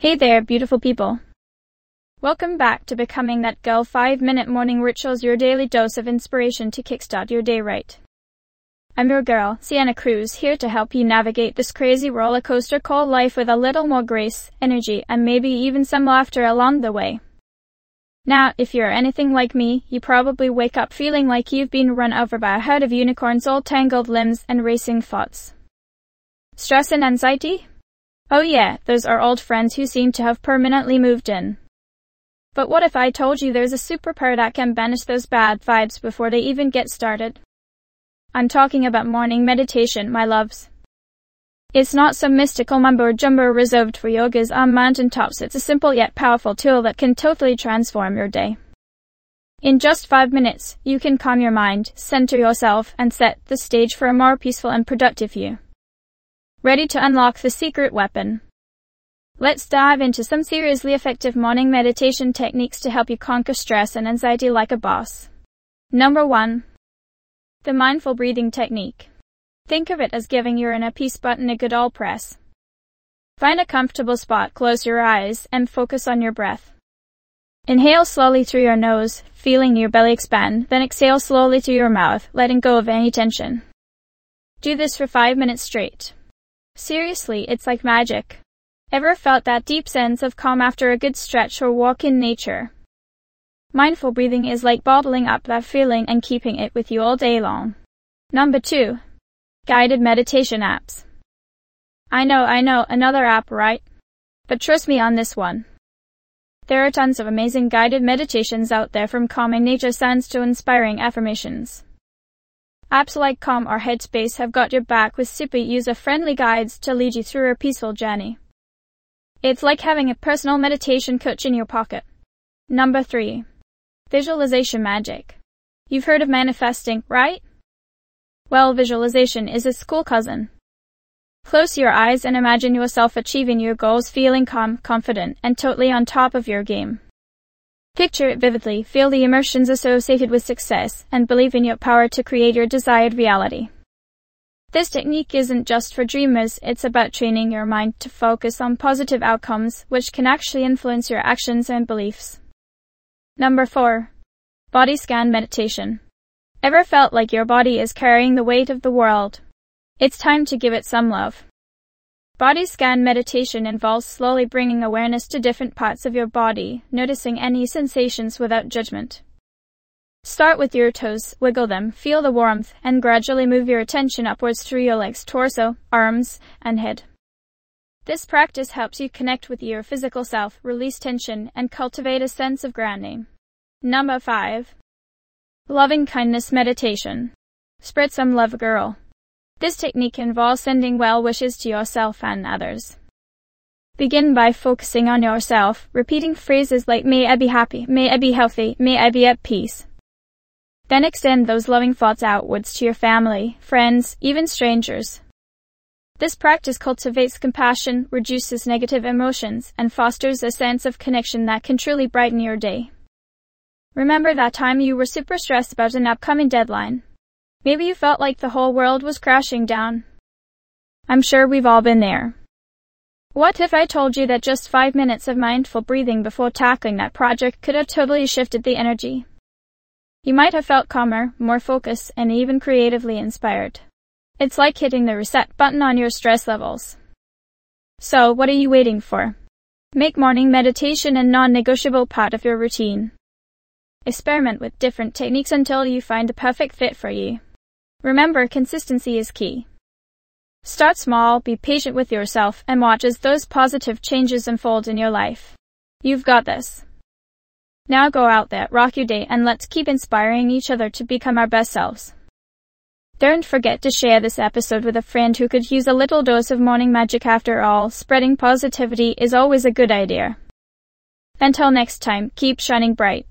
Hey there, beautiful people. Welcome back to Becoming That Girl 5-Minute Morning Rituals, your daily dose of inspiration to kickstart your day right. I'm your girl, Sienna Cruz, here to help you navigate this crazy roller coaster called life with a little more grace, energy, and maybe even some laughter along the way. Now, if you're anything like me, you probably wake up feeling like you've been run over by a herd of unicorns, all tangled limbs and racing thoughts. Stress and anxiety? Oh yeah, those are old friends who seem to have permanently moved in. But what if I told you there's a superpower that can banish those bad vibes before they even get started? I'm talking about morning meditation, my loves. It's not some mystical mumbo-jumbo reserved for yogas on mountaintops. It's a simple yet powerful tool that can totally transform your day. In just 5 minutes, you can calm your mind, center yourself, and set the stage for a more peaceful and productive you. Ready to unlock the secret weapon? Let's dive into some seriously effective morning meditation techniques to help you conquer stress and anxiety like a boss. Number 1. The mindful breathing technique. Think of it as giving your inner peace button a good old press. Find a comfortable spot, close your eyes, and focus on your breath. Inhale slowly through your nose, feeling your belly expand, then exhale slowly through your mouth, letting go of any tension. Do this for 5 minutes straight. Seriously, it's like magic. Ever felt that deep sense of calm after a good stretch or walk in nature? Mindful breathing is like bottling up that feeling and keeping it with you all day long. Number 2. Guided meditation apps. I know, another app, right? But trust me on this one. There are tons of amazing guided meditations out there, from calming nature sounds to inspiring affirmations. Apps like Calm or Headspace have got your back with super user-friendly guides to lead you through a peaceful journey. It's like having a personal meditation coach in your pocket. Number 3. Visualization magic. You've heard of manifesting, right? Well, visualization is its cool cousin. Close your eyes and imagine yourself achieving your goals, feeling calm, confident, and totally on top of your game. Picture it vividly, feel the emotions associated with success, and believe in your power to create your desired reality. This technique isn't just for dreamers, it's about training your mind to focus on positive outcomes, which can actually influence your actions and beliefs. Number 4. Body scan meditation. Ever felt like your body is carrying the weight of the world? It's time to give it some love. Body scan meditation involves slowly bringing awareness to different parts of your body, noticing any sensations without judgment. Start with your toes, wiggle them, feel the warmth, and gradually move your attention upwards through your legs, torso, arms, and head. This practice helps you connect with your physical self, release tension, and cultivate a sense of grounding. Number 5. Loving kindness meditation. Spread some love, girl. This technique involves sending well wishes to yourself and others. Begin by focusing on yourself, repeating phrases like, may I be happy, may I be healthy, may I be at peace. Then extend those loving thoughts outwards to your family, friends, even strangers. This practice cultivates compassion, reduces negative emotions, and fosters a sense of connection that can truly brighten your day. Remember that time you were super stressed about an upcoming deadline? Maybe you felt like the whole world was crashing down. I'm sure we've all been there. What if I told you that just 5 minutes of mindful breathing before tackling that project could have totally shifted the energy? You might have felt calmer, more focused, and even creatively inspired. It's like hitting the reset button on your stress levels. So, what are you waiting for? Make morning meditation a non-negotiable part of your routine. Experiment with different techniques until you find the perfect fit for you. Remember, consistency is key. Start small, be patient with yourself, and watch as those positive changes unfold in your life. You've got this. Now go out there, rock your day, and let's keep inspiring each other to become our best selves. Don't forget to share this episode with a friend who could use a little dose of morning magic. After all, spreading positivity is always a good idea. Until next time, keep shining bright.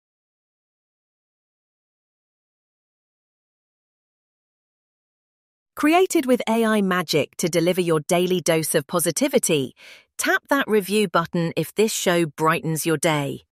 Created with AI magic to deliver your daily dose of positivity, tap that review button if this show brightens your day.